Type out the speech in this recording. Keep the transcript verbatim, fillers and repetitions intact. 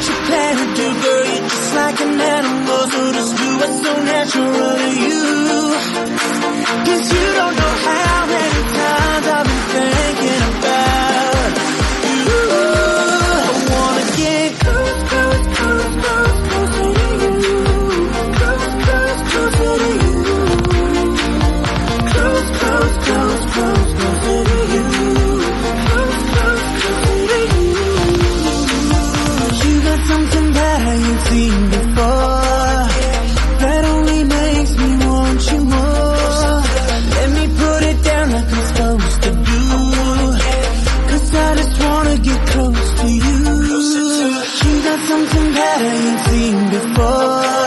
you plan to do, girl, you're just like an animal, so just do what's so natural to you. Cause you don't know how many times I've been thinking about you. I wanna get close, close, close, close, closer to you. Close, close, closer to you. Close, close, close, close, closer to you. Close, close, closer to you. You got something that I ain't seen before, that only makes me want you more. Let me put it down like I'm supposed to do, cause I just wanna get close to you. You got something that I ain't seen before,